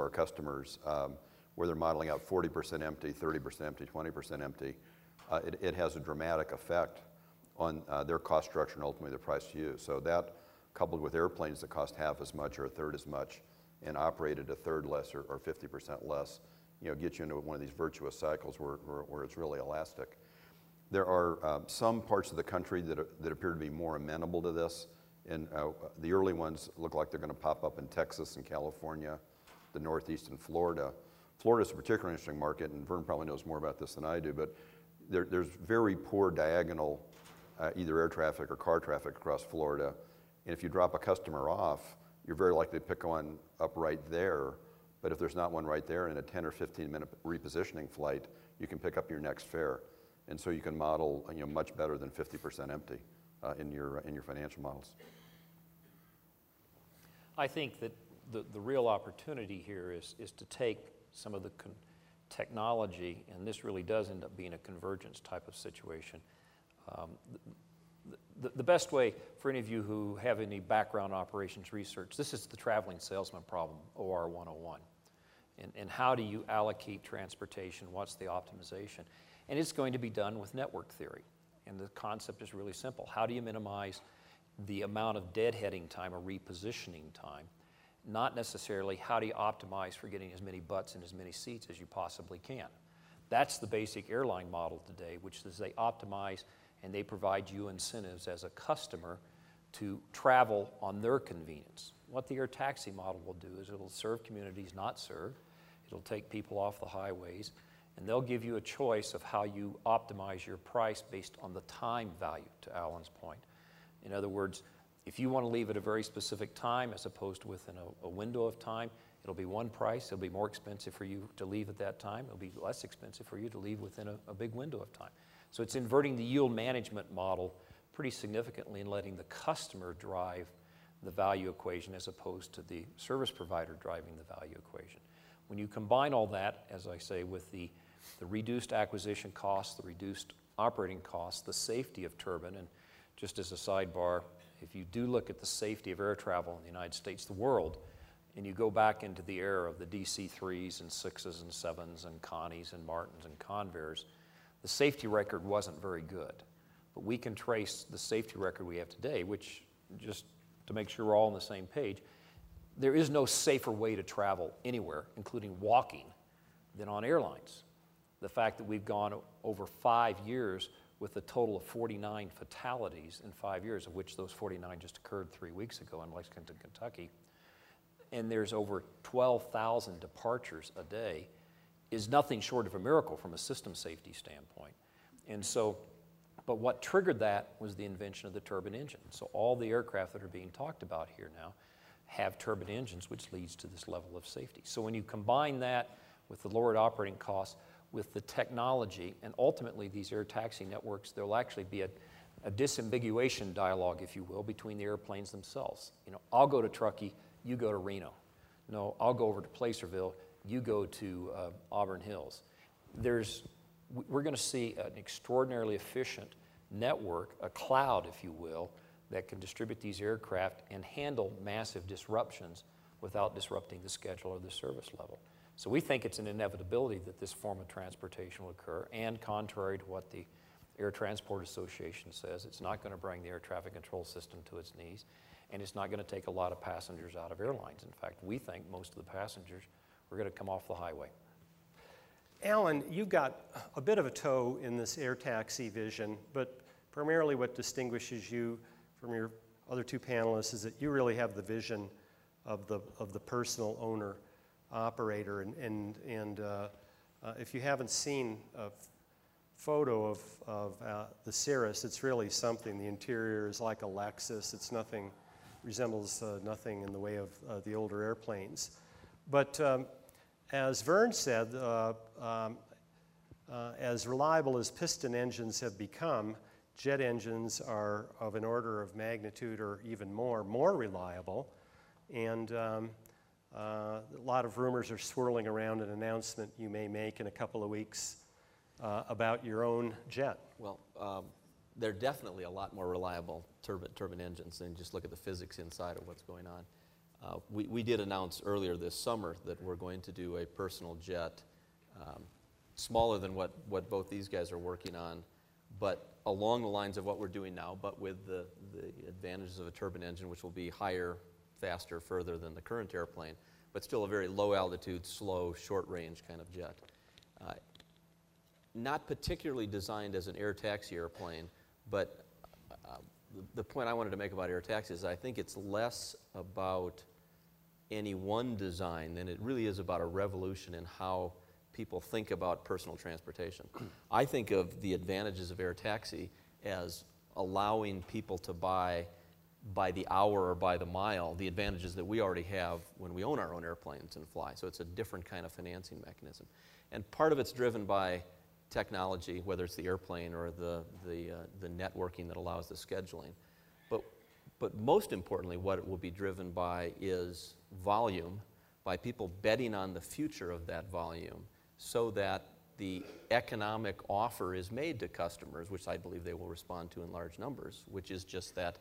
our customers, where they're modeling out 40% empty, 30% empty, 20% empty, it has a dramatic effect on their cost structure and ultimately the price to use. So that, coupled with airplanes that cost half as much or a third as much and operated a third less or 50% less, gets you into one of these virtuous cycles where it's really elastic. There are some parts of the country that appear to be more amenable to this, and the early ones look like they're going to pop up in Texas and California, the Northeast and Florida. Florida's a particularly interesting market, and Vern probably knows more about this than I do, but there's very poor diagonal either air traffic or car traffic across Florida, and if you drop a customer off, you're very likely to pick one up right there, but if there's not one right there in a 10 or 15 minute repositioning flight, you can pick up your next fare. And so you can model much better than 50% empty in your financial models. I think that the real opportunity here is to take some of the technology, and this really does end up being a convergence type of situation. The best way for any of you who have any background operations research, this is the traveling salesman problem, OR 101. And how do you allocate transportation? What's the optimization? And it's going to be done with network theory. And the concept is really simple. How do you minimize the amount of deadheading time or repositioning time? Not necessarily how do you optimize for getting as many butts and as many seats as you possibly can. That's the basic airline model today, which is they optimize and they provide you incentives as a customer to travel on their convenience. What the air taxi model will do is it'll serve communities not served. It'll take people off the highways, and they'll give you a choice of how you optimize your price based on the time value, to Alan's point. In other words, if you want to leave at a very specific time as opposed to within a window of time, it'll be one price. It'll be more expensive for you to leave at that time. It'll be less expensive for you to leave within a big window of time. So it's inverting the yield management model pretty significantly and letting the customer drive the value equation as opposed to the service provider driving the value equation. When you combine all that, as I say, with the reduced acquisition costs, the reduced operating costs, the safety of turbine, and just as a sidebar, if you do look at the safety of air travel in the United States, the world, and you go back into the era of the DC-3s and 6s and 7s and Connies and Martins and Convairs, the safety record wasn't very good. But we can trace the safety record we have today, which, just to make sure we're all on the same page, there is no safer way to travel anywhere, including walking, than on airlines. The fact that we've gone over 5 years with a total of 49 fatalities in 5 years, of which those 49 just occurred 3 weeks ago in Lexington, Kentucky, and there's over 12,000 departures a day, is nothing short of a miracle from a system safety standpoint. And so, but what triggered that was the invention of the turbine engine. So all the aircraft that are being talked about here now have turbine engines, which leads to this level of safety. So when you combine that with the lowered operating costs, with the technology, and ultimately these air taxi networks, there'll actually be a disambiguation dialogue, if you will, between the airplanes themselves. I'll go to Truckee, you go to Reno. No, I'll go over to Placerville, you go to Auburn Hills. We're going to see an extraordinarily efficient network, a cloud, if you will, that can distribute these aircraft and handle massive disruptions without disrupting the schedule or the service level. So we think it's an inevitability that this form of transportation will occur, and contrary to what the Air Transport Association says, it's not going to bring the air traffic control system to its knees, and it's not going to take a lot of passengers out of airlines. In fact, we think most of the passengers are going to come off the highway. Alan, you've got a bit of a toe in this air taxi vision, but primarily what distinguishes you from your other two panelists is that you really have the vision of the personal owner operator, and if you haven't seen a photo of the Cirrus, it's really something. The interior is like a Lexus. It's nothing, resembles nothing in the way of the older airplanes. But as Vern said, as reliable as piston engines have become, jet engines are of an order of magnitude or even more reliable. And a lot of rumors are swirling around an announcement you may make in a couple of weeks about your own jet. Well, they're definitely a lot more reliable turbine engines, and just look at the physics inside of what's going on. We did announce earlier this summer that we're going to do a personal jet smaller than what both these guys are working on, but along the lines of what we're doing now, but with the advantages of a turbine engine, which will be higher, faster, further than the current airplane, but still a very low altitude, slow, short range kind of jet. Not particularly designed as an air taxi airplane, but the point I wanted to make about air taxi is I think it's less about any one design than it really is about a revolution in how people think about personal transportation. I think of the advantages of air taxi as allowing people to buy by the hour or by the mile the advantages that we already have when we own our own airplanes and fly. So it's a different kind of financing mechanism. And part of it's driven by technology, whether it's the airplane or the networking that allows the scheduling. But most importantly, what it will be driven by is volume, by people betting on the future of that volume so that the economic offer is made to customers, which I believe they will respond to in large numbers, which is just that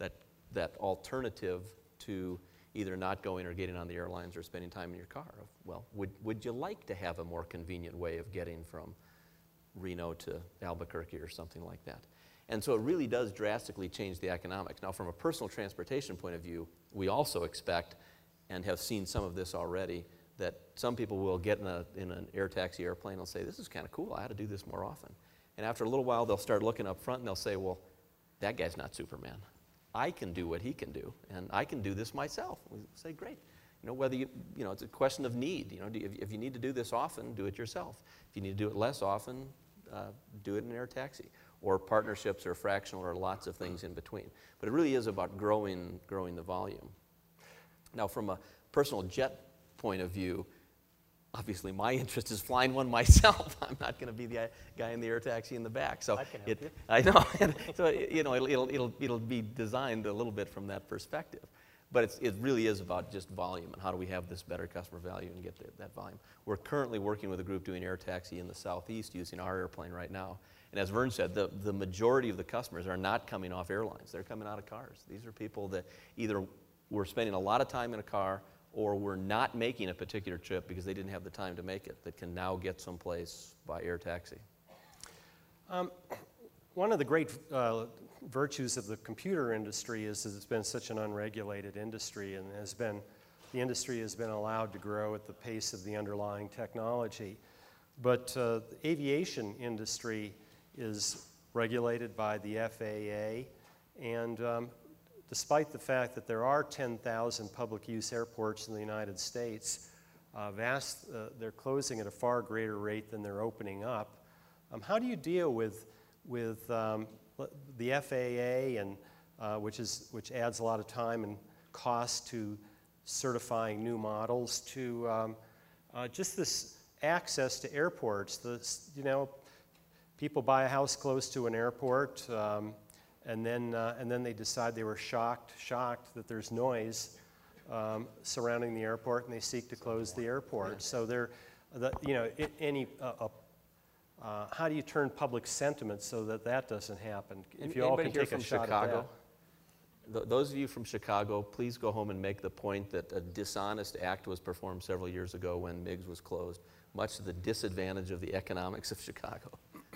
alternative to either not going or getting on the airlines or spending time in your car. Well, would you like to have a more convenient way of getting from Reno to Albuquerque or something like that? And so it really does drastically change the economics. Now, from a personal transportation point of view, we also expect, and have seen some of this already, that some people will get in an air taxi airplane and say, this is kind of cool, I ought to do this more often. And after a little while, they'll start looking up front and they'll say, well, that guy's not Superman. I can do what he can do, and I can do this myself. We say, great. Whether it's a question of need. If you need to do this often, do it yourself. If you need to do it less often, do it in an air taxi. Or partnerships or fractional or lots of things in between. But it really is about growing the volume. Now, from a personal jet point of view, obviously my interest is flying one myself. I'm not going to be the guy in the air taxi in the back. So I can help you. I know. So it'll be designed a little bit from that perspective. But it really is about just volume and how do we have this better customer value and get that volume. We're currently working with a group doing air taxi in the Southeast using our airplane right now. And as Vern said, the majority of the customers are not coming off airlines. They're coming out of cars. These are people that either were spending a lot of time in a car or were not making a particular trip because they didn't have the time to make it, that can now get someplace by air taxi. One of the great virtues of the computer industry is that it's been such an unregulated industry, and the industry has been allowed to grow at the pace of the underlying technology. But the aviation industry is regulated by the FAA, and despite the fact that there are 10,000 public use airports in the United States, they're closing at a far greater rate than they're opening up. How do you deal with the FAA, and which adds a lot of time and cost to certifying new models, to just this access to airports? People buy a house close to an airport, and then they decide they were shocked that there's noise surrounding the airport, and they seek to close the airport. So how do you turn public sentiment so that doesn't happen? If you all can take a shot at that. Those of you from Chicago, please go home and make the point that a dishonest act was performed several years ago when MIGS was closed, much to the disadvantage of the economics of Chicago.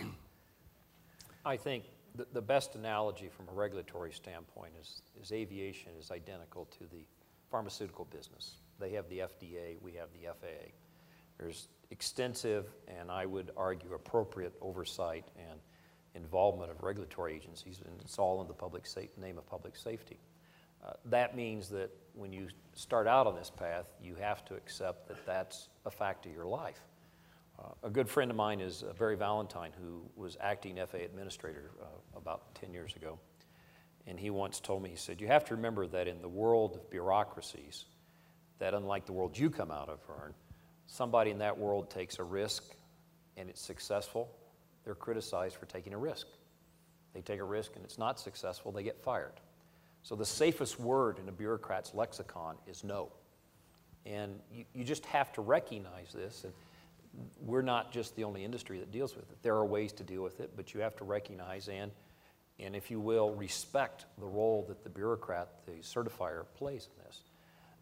I think the best analogy from a regulatory standpoint is aviation is identical to the pharmaceutical business. They have the FDA, we have the FAA. There's extensive, and I would argue appropriate, oversight and involvement of regulatory agencies, and it's all in the name of public safety. That means that when you start out on this path, you have to accept that that's a fact of your life. A good friend of mine is Barry Valentine, who was acting FAA administrator about 10 years ago. And he once told me, he said, you have to remember that in the world of bureaucracies, that unlike the world you come out of, Vern, somebody in that world takes a risk and it's successful, they're criticized for taking a risk. They take a risk and it's not successful, they get fired. So the safest word in a bureaucrat's lexicon is no. And you just have to recognize this. And we're not just the only industry that deals with it. There are ways to deal with it, but you have to recognize and if you will, respect the role that the bureaucrat, the certifier, plays in this.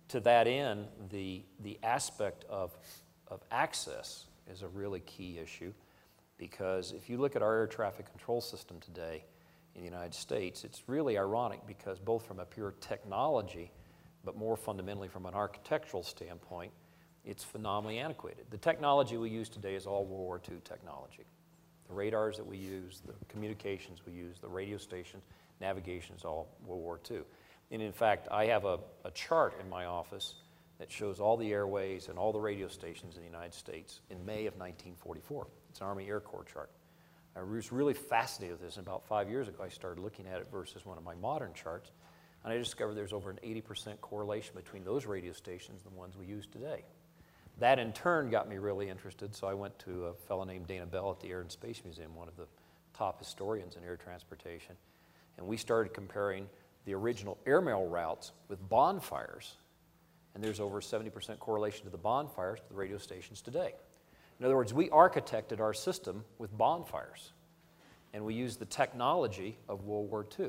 To that end, the aspect of access is a really key issue, because if you look at our air traffic control system today in the United States, it's really ironic because both from a pure technology, but more fundamentally from an architectural standpoint, it's phenomenally antiquated. The technology we use today is all World War II technology. The radars that we use, the communications we use, the radio stations, navigation is all World War II. And in fact, I have a chart in my office that shows all the airways and all the radio stations in the United States in May of 1944. It's an Army Air Corps chart. I was really fascinated with this, and about 5 years ago I started looking at it versus one of my modern charts, and I discovered there's over an 80% correlation between those radio stations and the ones we use today. That in turn got me really interested, so I went to a fellow named Dana Bell at the Air and Space Museum, one of the top historians in air transportation, and we started comparing the original airmail routes with bonfires, and there's over 70% correlation to the bonfires to the radio stations today. In other words, we architected our system with bonfires, and we used the technology of World War II.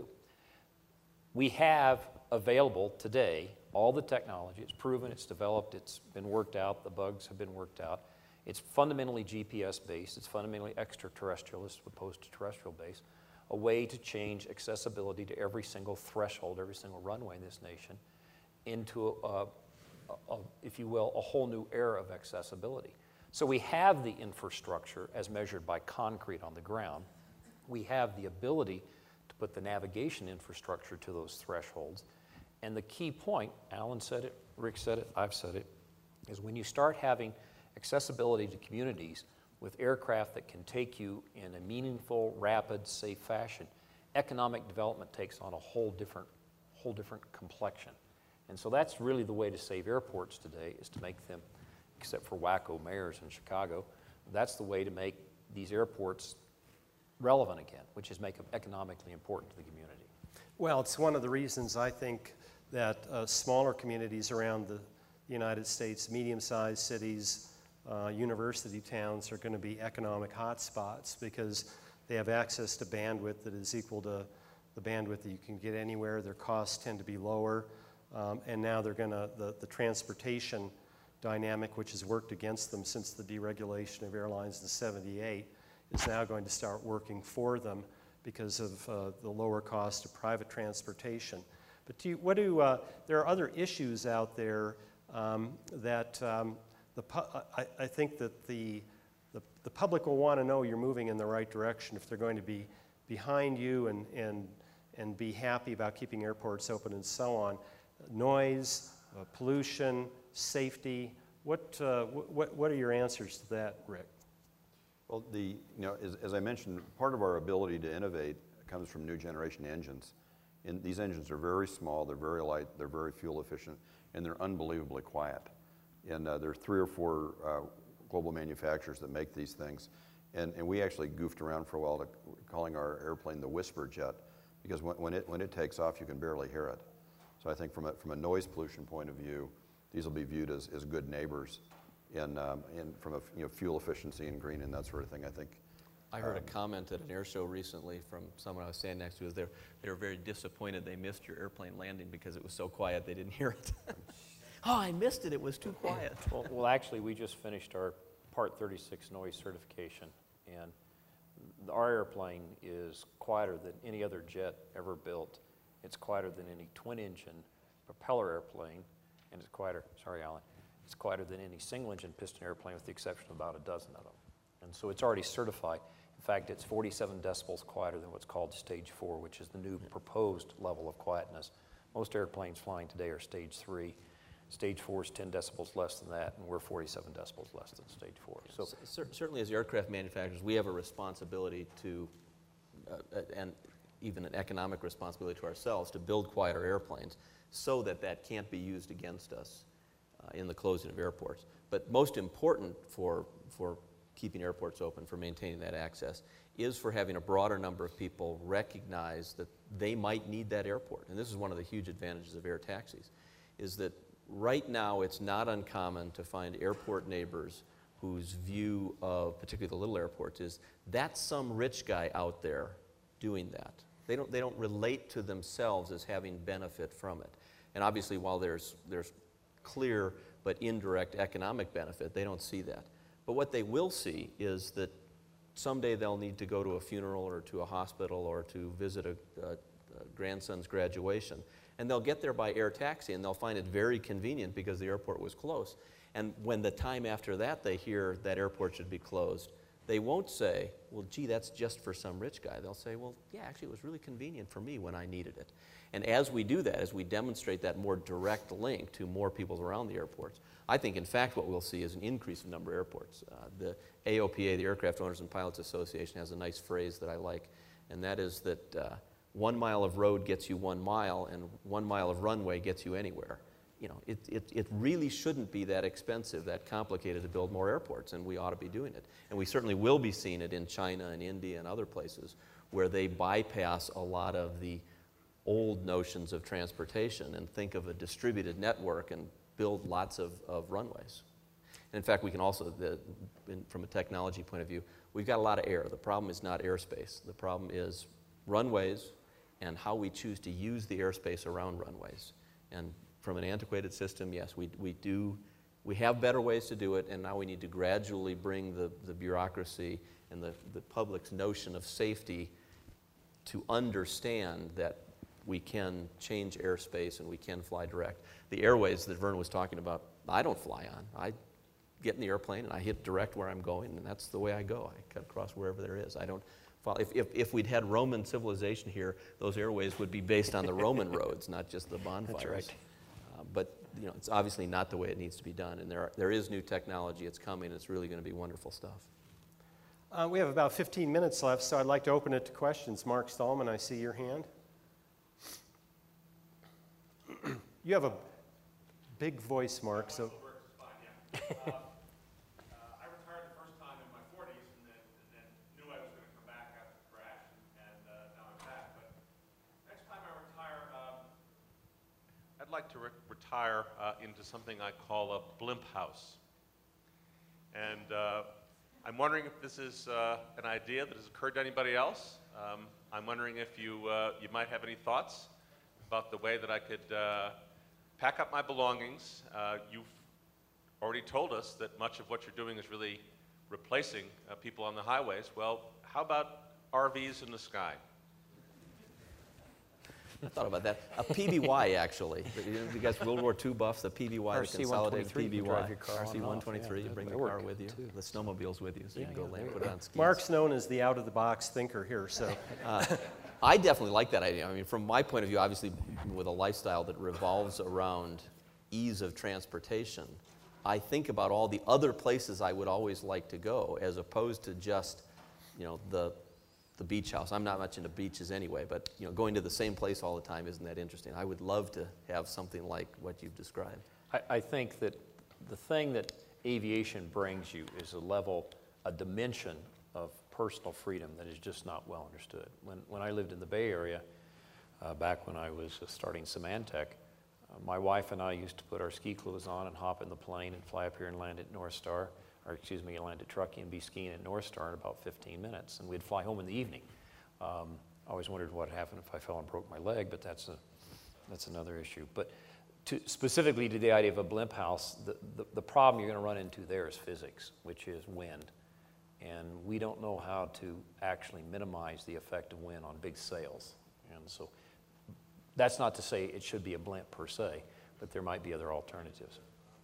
We have available today all the technology. It's proven, it's developed, it's been worked out, the bugs have been worked out. It's fundamentally GPS-based, it's fundamentally extraterrestrial as opposed to terrestrial-based, a way to change accessibility to every single threshold, every single runway in this nation into, if you will, a whole new era of accessibility. So we have the infrastructure as measured by concrete on the ground. We have the ability to put the navigation infrastructure to those thresholds. And the key point, Alan said it, Rick said it, I've said it, is when you start having accessibility to communities with aircraft that can take you in a meaningful, rapid, safe fashion, economic development takes on a whole different complexion. And so that's really the way to save airports today, is to make them, except for wacko mayors in Chicago, that's the way to make these airports relevant again, which is make them economically important to the community. Well, it's one of the reasons I think that smaller communities around the United States, medium-sized cities, university towns are going to be economic hotspots because they have access to bandwidth that is equal to the bandwidth that you can get anywhere. Their costs tend to be lower, and now they're going to, the transportation dynamic, which has worked against them since the deregulation of airlines in '78, is now going to start working for them because of the lower cost of private transportation. But there are other issues out there that I think that the public will want to know you're moving in the right direction if they're going to be behind you and be happy about keeping airports open and so on. Noise, pollution, safety. What are your answers to that, Rick? Well, as I mentioned, part of our ability to innovate comes from new generation engines. And these engines are very small, they're very light, they're very fuel efficient, and they're unbelievably quiet. And there are 3 or 4 global manufacturers that make these things. And we actually goofed around for a while calling our airplane the Whisper Jet, because when it takes off, you can barely hear it. So I think from a noise pollution point of view, these will be viewed as good neighbors. And from a fuel efficiency and green and that sort of thing, I think. I heard a comment at an air show recently from someone I was standing next to. They were very disappointed they missed your airplane landing because it was so quiet they didn't hear it. Oh, I missed it. It was too quiet. Well, actually, we just finished our Part 36 noise certification, and our airplane is quieter than any other jet ever built. It's quieter than any twin-engine propeller airplane, and it's quieter, sorry, Alan, it's quieter than any single-engine piston airplane with the exception of about a dozen of them. And so it's already certified. In fact, it's 47 decibels quieter than what's called Stage 4, which is the new proposed level of quietness. Most airplanes flying today are Stage 3. Stage 4 is 10 decibels less than that, and we're 47 decibels less than Stage 4. So certainly as aircraft manufacturers, we have a responsibility to, and even an economic responsibility to ourselves, to build quieter airplanes so that that can't be used against us in the closing of airports. But most important for keeping airports open, for maintaining that access, is for having a broader number of people recognize that they might need that airport. And this is one of the huge advantages of air taxis, is that right now it's not uncommon to find airport neighbors whose view of particularly the little airports is that's some rich guy out there doing that. They don't relate to themselves as having benefit from it. And obviously while there's clear but indirect economic benefit. They don't see that. But what they will see is that someday they'll need to go to a funeral or to a hospital or to visit a grandson's graduation. And they'll get there by air taxi, and they'll find it very convenient because the airport was close. And when the time after that they hear that airport should be closed, they won't say, well, gee, that's just for some rich guy. They'll say, well, yeah, actually, it was really convenient for me when I needed it. And as we do that, as we demonstrate that more direct link to more people around the airports, I think, in fact, what we'll see is an increase in number of airports. The AOPA, the Aircraft Owners and Pilots Association, has a nice phrase that I like, and that is that 1 mile of road gets you 1 mile, and 1 mile of runway gets you anywhere. You know, it really shouldn't be that expensive, that complicated to build more airports, and we ought to be doing it. And we certainly will be seeing it in China and India and other places where they bypass a lot of the old notions of transportation and think of a distributed network and build lots of runways. And in fact, we can also, from a technology point of view, we've got a lot of air. The problem is not airspace. The problem is runways and how we choose to use the airspace around runways. And from an antiquated system, yes, we have better ways to do it, and now we need to gradually bring the bureaucracy and the public's notion of safety to understand that we can change airspace and we can fly direct. The airways that Vern was talking about, I don't fly on. I get in the airplane and I hit direct where I'm going, and that's the way I go. I cut across wherever there is. I don't follow. If we'd had Roman civilization here, those airways would be based on the Roman roads, not just the bonfires. That's right. But you know, it's obviously not the way it needs to be done, and there is new technology. It's coming. It's really going to be wonderful stuff. We have about 15 minutes left, so I'd like to open it to questions. Mark Stallman, I see your hand. You have a big voice, Mark, so. I retired the first time in my 40s and then knew I was going to come back after the crash, and now I'm back. But next time I retire, I'd like to retire into something I call a blimp house. And I'm wondering if this is an idea that has occurred to anybody else. I'm wondering if you might have any thoughts about the way that I could pack up my belongings. You've already told us that much of what you're doing is really replacing people on the highways. Well, how about RVs in the sky? I thought about that. A PBY, actually. You guys World War II buffs, the PBY, the consolidated RC-123, you PBY. drive your car on and off. RC-123, you bring the car with you. The snowmobile's with you, so you can go land, put it on skis. Mark's known as the out-of-the-box thinker here, so. I definitely like that idea. I mean, from my point of view, obviously, with a lifestyle that revolves around ease of transportation, I think about all the other places I would always like to go, as opposed to just, you know, the beach house. I'm not much into beaches anyway, but you know, going to the same place all the time isn't that interesting. I would love to have something like what you've described. I think that the thing that aviation brings you is a dimension of personal freedom that is just not well understood. When I lived in the Bay Area, back when I was starting Symantec, my wife and I used to put our ski clothes on and hop in the plane and fly up here and land at North Star, or excuse me, land at Truckee and be skiing at North Star in about 15 minutes. And we'd fly home in the evening. I always wondered what happened if I fell and broke my leg, but that's another issue. But specifically to the idea of a blimp house, the problem you're going to run into there is physics, which is wind. And we don't know how to actually minimize the effect of wind on big sails. And so that's not to say it should be a blimp per se, but there might be other alternatives.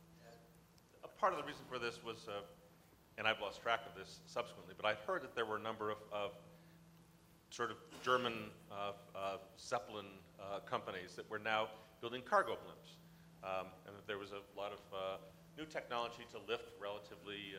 A part of the reason for this was, and I've lost track of this subsequently, but I've heard that there were a number of sort of German Zeppelin companies that were now building cargo blimps, and that there was a lot of new technology to lift relatively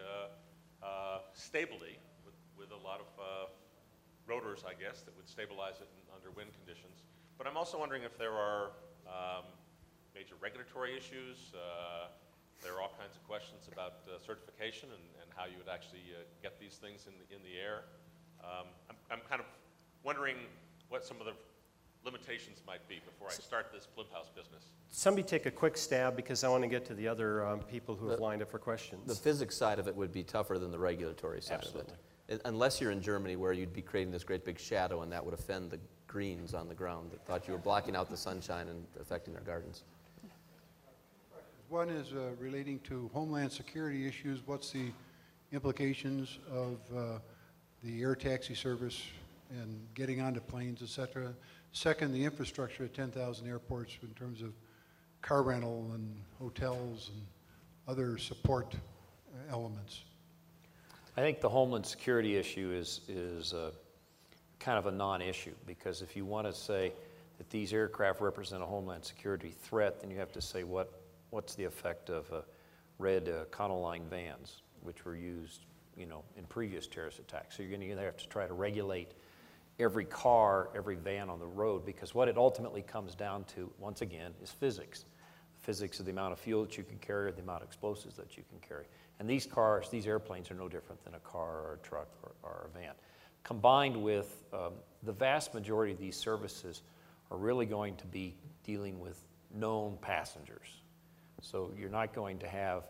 stably with a lot of rotors, I guess, that would stabilize it under wind conditions. But I'm also wondering if there are major regulatory issues. There are all kinds of questions about certification and how you would actually get these things in the air. I'm kind of wondering what some of the limitations might be before I start this blimp house business. Somebody take a quick stab, because I want to get to the other people who have lined up for questions. The physics side of it would be tougher than the regulatory side of it. Unless you're in Germany, where you'd be creating this great big shadow, and that would offend the greens on the ground that thought you were blocking out the sunshine and affecting their gardens. One is relating to Homeland Security issues. What's the implications of the air taxi service and getting onto planes, et cetera? Second, the infrastructure at 10,000 airports in terms of car rental and hotels and other support elements. I think the Homeland Security issue is kind of a non-issue, because if you want to say that these aircraft represent a Homeland Security threat, then you have to say what's the effect of red Econoline vans, which were used, in previous terrorist attacks. So you're going to have to try to regulate every car, every van on the road, because what it ultimately comes down to, once again, is physics. Physics of the amount of fuel that you can carry, or the amount of explosives that you can carry. And these airplanes are no different than a car or a truck or a van. Combined with the vast majority of these services are really going to be dealing with known passengers. So you're not going to have,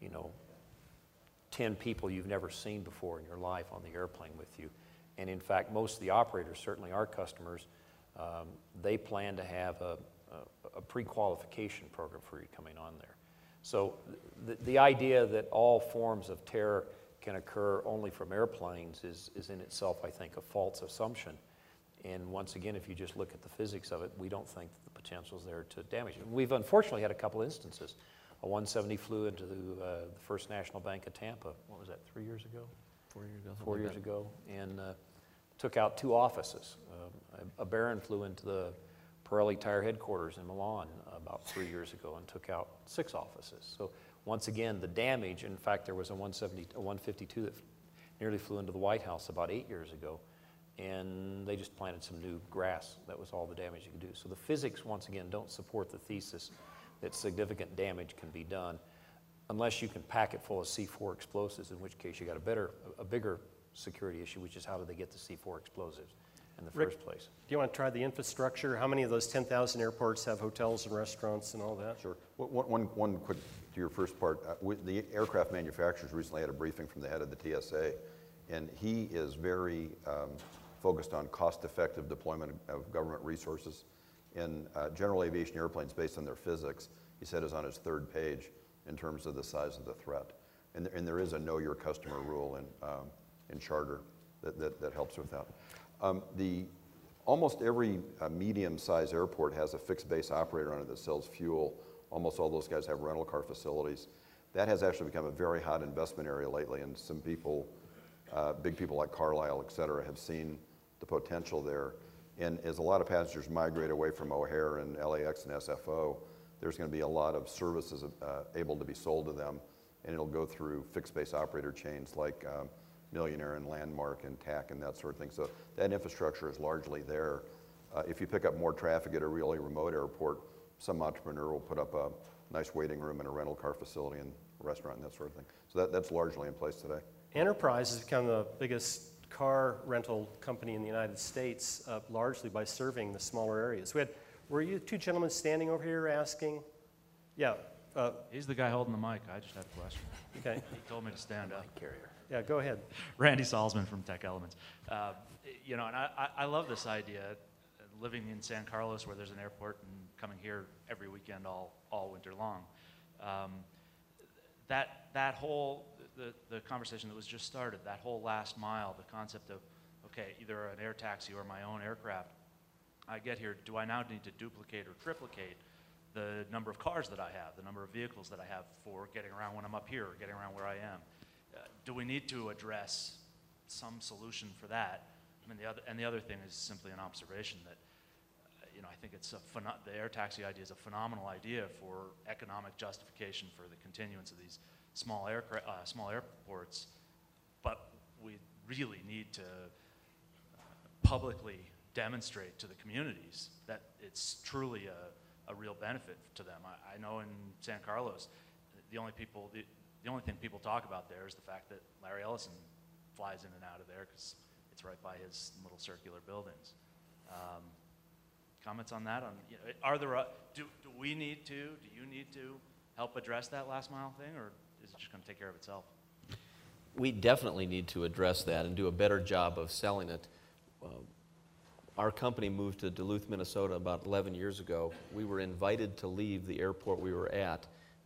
10 people you've never seen before in your life on the airplane with you. And in fact, most of the operators, certainly our customers, they plan to have a pre-qualification program for you coming on there. So the idea that all forms of terror can occur only from airplanes is in itself, I think, a false assumption. And once again, if you just look at the physics of it, we don't think that the potential is there to damage it. We've unfortunately had a couple instances. A 170 flew into the First National Bank of Tampa. What was that, 3 years ago? 4 years ago. 4 years ago, and took out 2 offices. A Baron flew into the Pirelli Tire headquarters in Milan about 3 years ago and took out 6 offices. So once again, the damage, in fact, there was a 152 that nearly flew into the White House about 8 years ago, and they just planted some new grass. That was all the damage you could do. So the physics, once again, don't support the thesis that significant damage can be done unless you can pack it full of C4 explosives, in which case you got a bigger security issue, which is how do they get the C4 explosives in the first place. Do you want to try the infrastructure? How many of those 10,000 airports have hotels and restaurants and all that? Sure. One quick, to your first part, the aircraft manufacturers recently had a briefing from the head of the TSA, and he is very focused on cost-effective deployment of government resources. And general aviation airplanes, based on their physics, he said, is on his 3rd page in terms of the size of the threat. And there is a know your customer rule in charter that helps with that. Almost every medium-sized airport has a fixed base operator on it that sells fuel. Almost all those guys have rental car facilities. That has actually become a very hot investment area lately, and some people, big people like Carlyle, et cetera, have seen the potential there. And as a lot of passengers migrate away from O'Hare and LAX and SFO, there's going to be a lot of services able to be sold to them, and it'll go through fixed base operator chains like Millionaire and Landmark and TAC and that sort of thing. So that infrastructure is largely there. If you pick up more traffic at a really remote airport, some entrepreneur will put up a nice waiting room and a rental car facility and a restaurant and that sort of thing. So that's largely in place today. Enterprise has become the biggest car rental company in the United States, largely by serving the smaller areas. Were you 2 gentlemen standing over here asking? Yeah. He's the guy holding the mic. I just had a question. Okay. He told me to stand up. Carrier. Yeah, go ahead. Randy Salzman from Tech Elements. And I love this idea, living in San Carlos where there's an airport and coming here every weekend all winter long. That whole, the conversation that was just started, that whole last mile, the concept of, okay, either an air taxi or my own aircraft, I get here, do I now need to duplicate or triplicate the number of cars that I have, the number of vehicles that I have for getting around when I'm up here or getting around where I am? Do we need to address some solution for that? I mean, the other thing is simply an observation that, I think the air taxi idea is a phenomenal idea for economic justification for the continuance of these small airports, but we really need to publicly demonstrate to the communities that it's truly a real benefit to them. I know in San Carlos, the only thing people talk about there is the fact that Larry Ellison flies in and out of there because it's right by his little circular buildings. Comments on that? Do you need to help address that last mile thing, or is it just going to take care of itself? We definitely need to address that and do a better job of selling it. Our company moved to Duluth, Minnesota about 11 years ago. We were invited to leave the airport we were at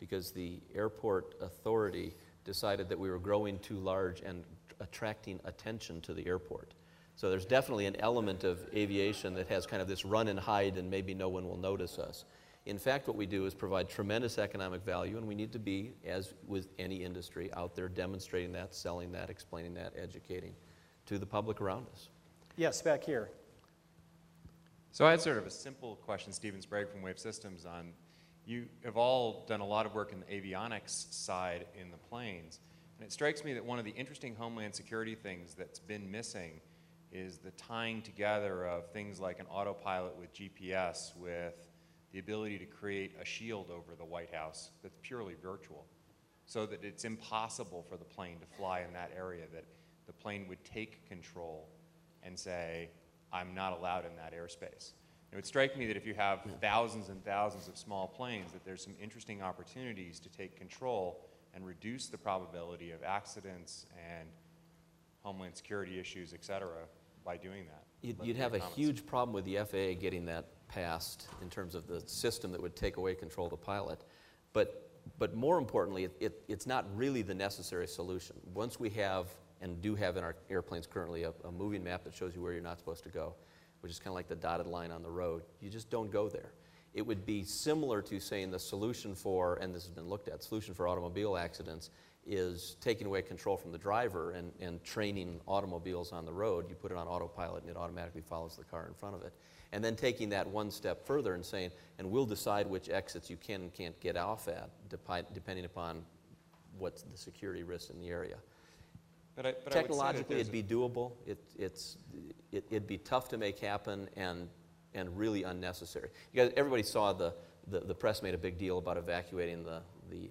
because the airport authority decided that we were growing too large and attracting attention to the airport. So there's definitely an element of aviation that has kind of this run and hide and maybe no one will notice us. In fact, what we do is provide tremendous economic value, and we need to be, as with any industry, out there demonstrating that, selling that, explaining that, educating to the public around us. Yes, back here. So I had sort of a simple question, Stephen Sprague from Wave Systems, on you have all done a lot of work in the avionics side in the planes, and it strikes me that one of the interesting Homeland Security things that's been missing is the tying together of things like an autopilot with GPS with the ability to create a shield over the White House that's purely virtual, so that it's impossible for the plane to fly in that area, that the plane would take control and say, I'm not allowed in that airspace. It would strike me that if you have thousands and thousands of small planes, that there's some interesting opportunities to take control and reduce the probability of accidents and Homeland Security issues, et cetera, by doing that. You'd have a huge problem with the FAA getting that passed in terms of the system that would take away control of the pilot. But more importantly, it's not really the necessary solution. Once we have, and do have in our airplanes currently, a moving map that shows you where you're not supposed to go, which is kind of like the dotted line on the road, you just don't go there. It would be similar to saying the solution for, and this has been looked at, solution for automobile accidents is taking away control from the driver and training automobiles on the road. You put it on autopilot and it automatically follows the car in front of it. And then taking that one step further and saying, and we'll decide which exits you can and can't get off at, depending upon what's the security risks in the area. But Technologically, it'd be doable. It'd be tough to make happen and really unnecessary. You guys, everybody saw the press made a big deal about evacuating the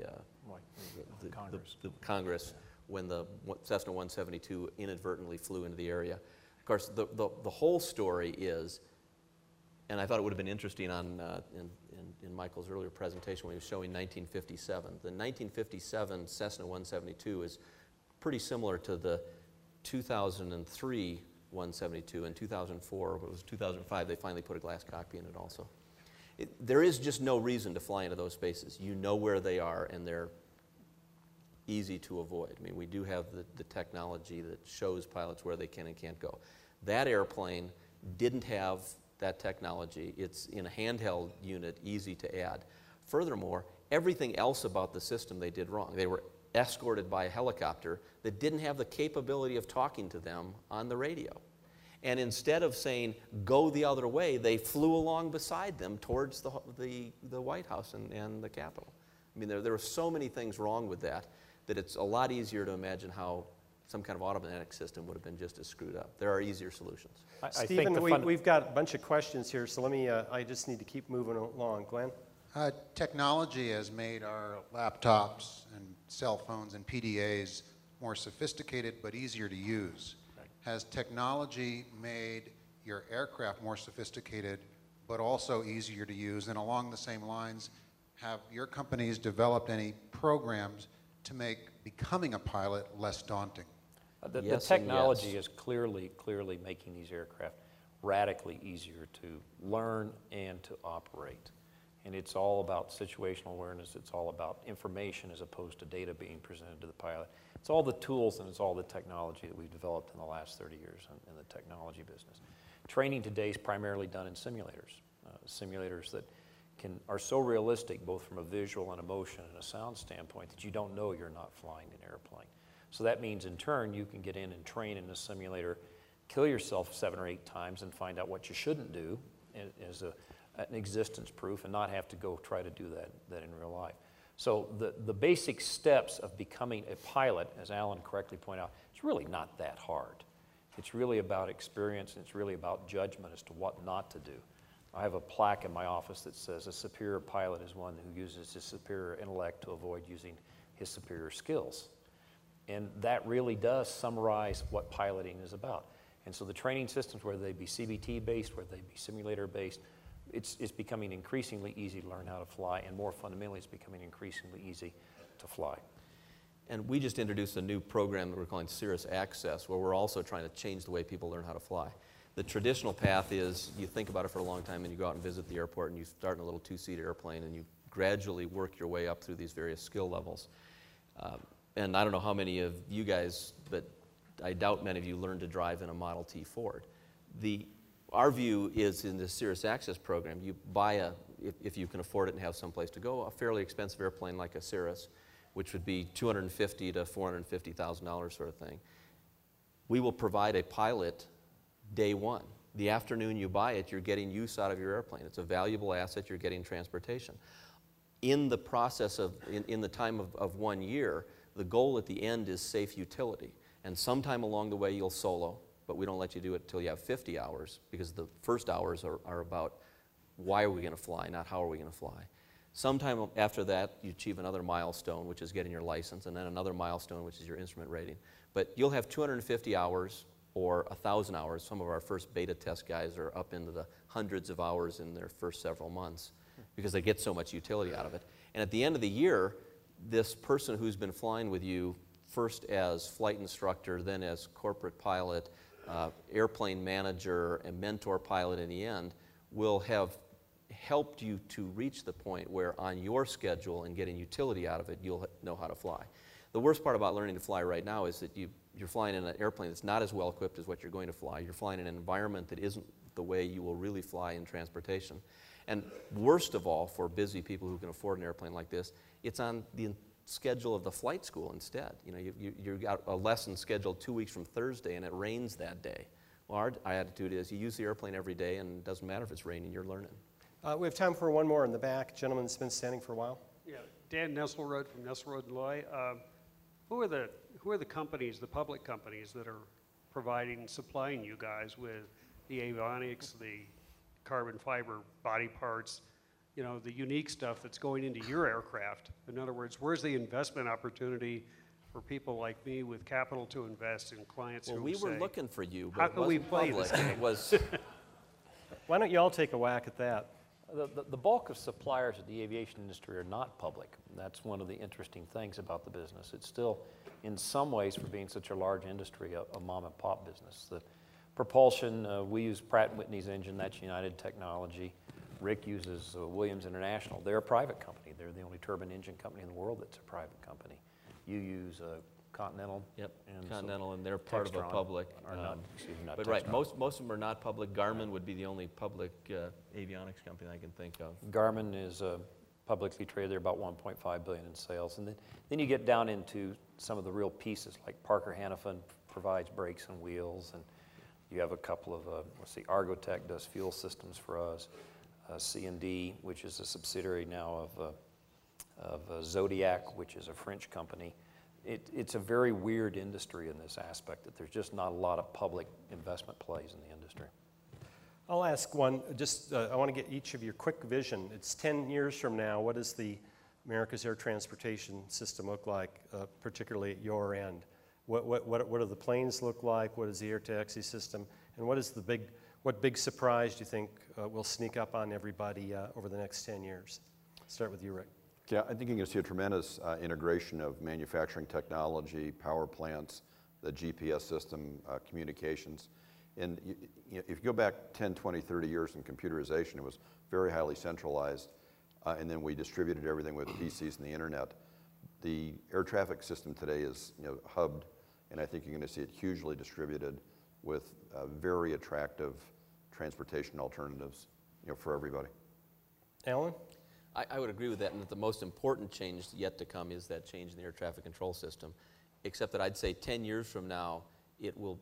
Congress when the Cessna 172 inadvertently flew into the area. Of course, the whole story is, and I thought it would have been interesting in Michael's earlier presentation when he was showing 1957. The 1957 Cessna 172 is pretty similar to the 2003 172. In 2004, it was 2005, they finally put a glass cockpit in it also. There is just no reason to fly into those spaces. You know where they are, and they're easy to avoid. I mean, we do have the technology that shows pilots where they can and can't go. That airplane didn't have that technology. It's in a handheld unit, easy to add. Furthermore, everything else about the system they did wrong. They were escorted by a helicopter that didn't have the capability of talking to them on the radio. And instead of saying, go the other way, they flew along beside them towards the White House and the Capitol. I mean, there were so many things wrong with that it's a lot easier to imagine how some kind of automatic system would have been just as screwed up. There are easier solutions. Stephen, we've got a bunch of questions here, so let me, I just need to keep moving along. Glenn? Technology has made our laptops and cell phones and PDAs more sophisticated but easier to use. Right. Has technology made your aircraft more sophisticated but also easier to use? And along the same lines, have your companies developed any programs to make becoming a pilot less daunting? The technology is clearly making these aircraft radically easier to learn and to operate. And it's all about situational awareness. It's all about information as opposed to data being presented to the pilot. It's all the tools and it's all the technology that we've developed in the last 30 years in the technology business. Training today is primarily done in simulators. Simulators that are so realistic both from a visual and a motion and a sound standpoint that you don't know you're not flying an airplane. So that means in turn you can get in and train in a simulator, kill yourself 7 or 8 times and find out what you shouldn't do as an existence proof and not have to go try to do that in real life. So the basic steps of becoming a pilot, as Alan correctly pointed out, it's really not that hard. It's really about experience and it's really about judgment as to what not to do. I have a plaque in my office that says a superior pilot is one who uses his superior intellect to avoid using his superior skills. And that really does summarize what piloting is about. And so the training systems, whether they be CBT-based, whether they be simulator-based, it's becoming increasingly easy to learn how to fly, and more fundamentally, it's becoming increasingly easy to fly. And we just introduced a new program that we're calling Cirrus Access, where we're also trying to change the way people learn how to fly. The traditional path is you think about it for a long time and you go out and visit the airport and you start in a little 2-seat airplane and you gradually work your way up through these various skill levels. And I don't know how many of you guys, but I doubt many of you learned to drive in a Model T Ford. Our view is in the Cirrus Access program, you buy if you can afford it and have someplace to go, a fairly expensive airplane like a Cirrus, which would be $250,000 to $450,000 sort of thing. We will provide a pilot day one. The afternoon you buy it, you're getting use out of your airplane. It's a valuable asset, you're getting transportation. In the process of, in the time of 1 year, the goal at the end is safe utility. And sometime along the way you'll solo, but we don't let you do it until you have 50 hours, because the first hours are about why are we going to fly, not how are we going to fly. Sometime after that, you achieve another milestone, which is getting your license, and then another milestone, which is your instrument rating. But you'll have 250 hours or 1,000 hours. Some of our first beta test guys are up into the hundreds of hours in their first several months because they get so much utility out of it. And at the end of the year, this person who's been flying with you, first as flight instructor, then as corporate pilot, airplane manager, and mentor pilot in the end, will have helped you to reach the point where on your schedule and getting utility out of it, you'll know how to fly. The worst part about learning to fly right now is that you're flying in an airplane that's not as well equipped as what you're going to fly. You're flying in an environment that isn't the way you will really fly in transportation. And worst of all, for busy people who can afford an airplane like this, it's on the schedule of the flight school instead. You know, you've got a lesson scheduled 2 weeks from Thursday and it rains that day. Well, our attitude is you use the airplane every day and it doesn't matter if it's raining, you're learning. We have time for one more in the back. Gentleman that's been standing for a while. Yeah, Dan Nesselrode from Nesselrode and Loy. Who are the companies, the public companies that are supplying you guys with the avionics, the carbon fiber body parts, you know, the unique stuff that's going into your aircraft? In other words, where's the investment opportunity for people like me with capital to invest in clients who we say, were looking for you, how but can it we wasn't play public. this game? It was Why don't you all take a whack at that? The bulk of suppliers of the aviation industry are not public. That's one of the interesting things about the business. It's still, in some ways, for being such a large industry, a mom and pop business. The propulsion, we use Pratt & Whitney's engine, that's United Technology. Rick uses Williams International. They're a private company. They're the only turbine engine company in the world that's a private company. You use Continental. Yep, and Continental, and they're part of a Textron public. are not, excuse me, not But right, Textron. most of them are not public. Garmin would be the only public avionics company I can think of. Garmin is publicly traded. They're about $1.5 billion in sales. And then you get down into some of the real pieces, like Parker Hannifin provides brakes and wheels, and you have a couple of, let's see, Argotec does fuel systems for us. C&D, which is a subsidiary now of Zodiac, which is a French company. It's a very weird industry in this aspect, that there's just not a lot of public investment plays in the industry. I'll ask one, I want to get each of your quick vision. It's 10 years from now. What does the America's air transportation system look like, particularly at your end? What do the planes look like? What is the air taxi system? And what big surprise do you think will sneak up on everybody over the next 10 years? Start with you, Rick. Yeah, I think you're going to see a tremendous integration of manufacturing technology, power plants, the GPS system, communications. And if you go back 10, 20, 30 years in computerization, it was very highly centralized, and then we distributed everything with PCs and the internet. The air traffic system today is hubbed, and I think you're going to see it hugely distributed with very attractive transportation alternatives for everybody. Alan? I would agree with that, and that the most important change yet to come is that change in the air traffic control system, except that I'd say 10 years from now, it will,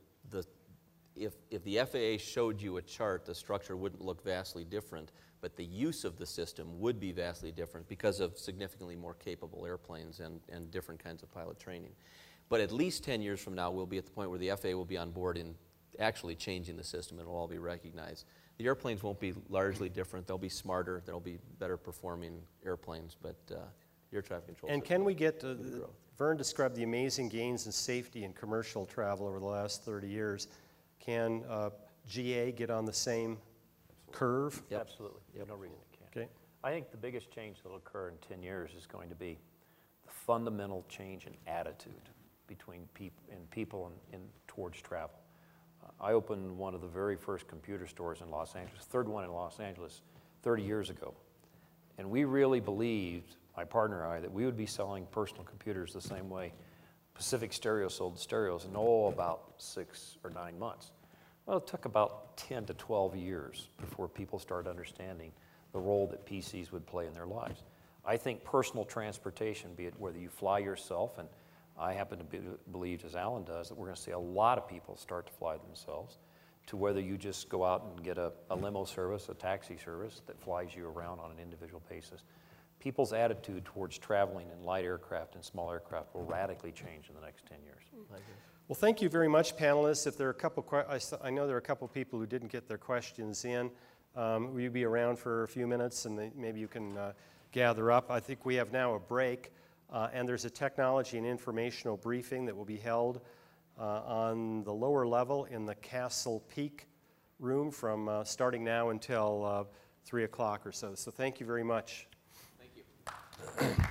if the FAA showed you a chart, the structure wouldn't look vastly different, but the use of the system would be vastly different because of significantly more capable airplanes and different kinds of pilot training. But at least 10 years from now, we'll be at the point where the FAA will be on board in actually changing the system. It'll all be recognized. The airplanes won't be largely different. They'll be smarter. They'll be better performing airplanes, but air traffic control. And can we get, Vern described the amazing gains in safety in commercial travel over the last 30 years. Can GA get on the same curve? Yep. Absolutely. No reason it can't. Okay. I think the biggest change that will occur in 10 years is going to be the fundamental change in attitude between people and towards travel. I opened one of the very first computer stores in Los Angeles, third one in Los Angeles, 30 years ago. And we really believed, my partner and I, that we would be selling personal computers the same way Pacific Stereo sold stereos in about 6 or 9 months. Well, it took about 10 to 12 years before people started understanding the role that PCs would play in their lives. I think personal transportation, be it whether you fly yourself, and I happen to believe, as Alan does, that we're going to see a lot of people start to fly themselves, to whether you just go out and get a limo service, a taxi service that flies you around on an individual basis. People's attitude towards traveling in light aircraft and small aircraft will radically change in the next 10 years. Well, thank you very much, panelists. If there are a couple, I know there are a couple people who didn't get their questions in. Will you be around for a few minutes, and maybe you can gather up? I think we have now a break, and there's a technology and informational briefing that will be held on the lower level in the Castle Peak room from starting now until 3 o'clock or so. So thank you very much. Thank you.